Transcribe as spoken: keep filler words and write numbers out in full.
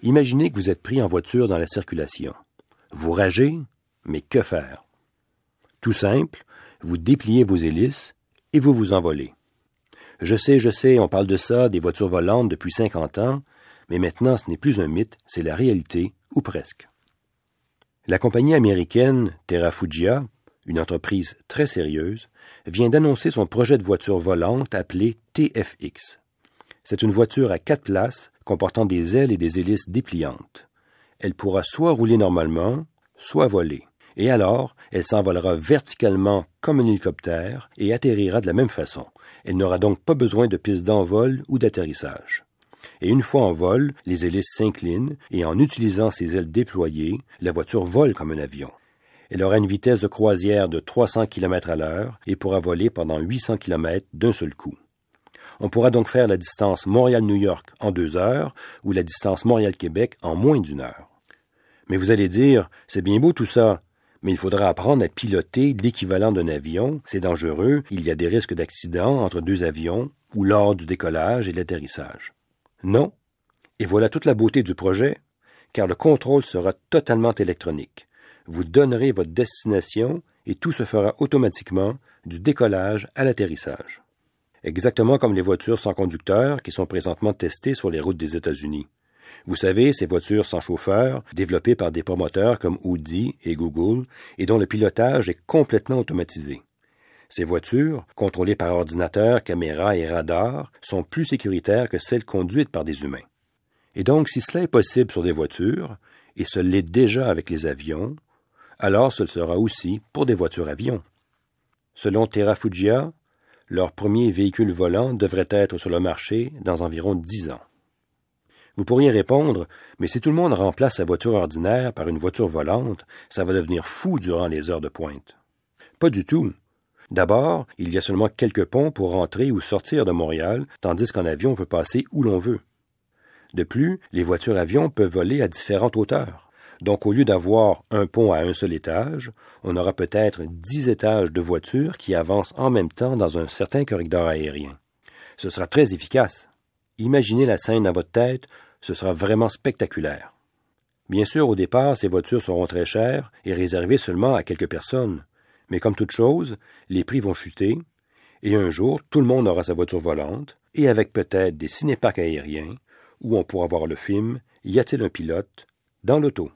Imaginez que vous êtes pris en voiture dans la circulation. Vous ragez, mais que faire? Tout simple, vous dépliez vos hélices et vous vous envolez. Je sais, je sais, on parle de ça, des voitures volantes depuis cinquante ans, mais maintenant ce n'est plus un mythe, c'est la réalité, ou presque. La compagnie américaine Terrafugia, une entreprise très sérieuse, vient d'annoncer son projet de voiture volante appelé T F X. C'est une voiture à quatre places comportant des ailes et des hélices dépliantes. Elle pourra soit rouler normalement, soit voler. Et alors, elle s'envolera verticalement comme un hélicoptère et atterrira de la même façon. Elle n'aura donc pas besoin de piste d'envol ou d'atterrissage. Et une fois en vol, les hélices s'inclinent et en utilisant ses ailes déployées, la voiture vole comme un avion. Elle aura une vitesse de croisière de trois cents kilomètres à l'heure et pourra voler pendant huit cents kilomètres d'un seul coup. On pourra donc faire la distance Montréal-New York en deux heures ou la distance Montréal-Québec en moins d'une heure. Mais vous allez dire, c'est bien beau tout ça, mais il faudra apprendre à piloter l'équivalent d'un avion, c'est dangereux, il y a des risques d'accident entre deux avions ou lors du décollage et de l'atterrissage. Non, et voilà toute la beauté du projet, car le contrôle sera totalement électronique. Vous donnerez votre destination et tout se fera automatiquement du décollage à l'atterrissage. Exactement comme les voitures sans conducteur qui sont présentement testées sur les routes des États-Unis. Vous savez, ces voitures sans chauffeur, développées par des promoteurs comme Audi et Google, et dont le pilotage est complètement automatisé. Ces voitures, contrôlées par ordinateur, caméra et radar, sont plus sécuritaires que celles conduites par des humains. Et donc, si cela est possible sur des voitures, et ce l'est déjà avec les avions, alors ce le sera aussi pour des voitures-avions. Selon Terrafugia, leur premier véhicule volant devrait être sur le marché dans environ dix ans. Vous pourriez répondre, mais si tout le monde remplace sa voiture ordinaire par une voiture volante, ça va devenir fou durant les heures de pointe. Pas du tout. D'abord, il y a seulement quelques ponts pour rentrer ou sortir de Montréal, tandis qu'en avion, on peut passer où l'on veut. De plus, les voitures-avions peuvent voler à différentes hauteurs. Donc, au lieu d'avoir un pont à un seul étage, on aura peut-être dix étages de voitures qui avancent en même temps dans un certain corridor aérien. Ce sera très efficace. Imaginez la scène dans votre tête, ce sera vraiment spectaculaire. Bien sûr, au départ, ces voitures seront très chères et réservées seulement à quelques personnes. Mais comme toute chose, les prix vont chuter, et un jour, tout le monde aura sa voiture volante, et avec peut-être des cinéparcs aériens, où on pourra voir le film « Y a-t-il un pilote ?» dans l'auto.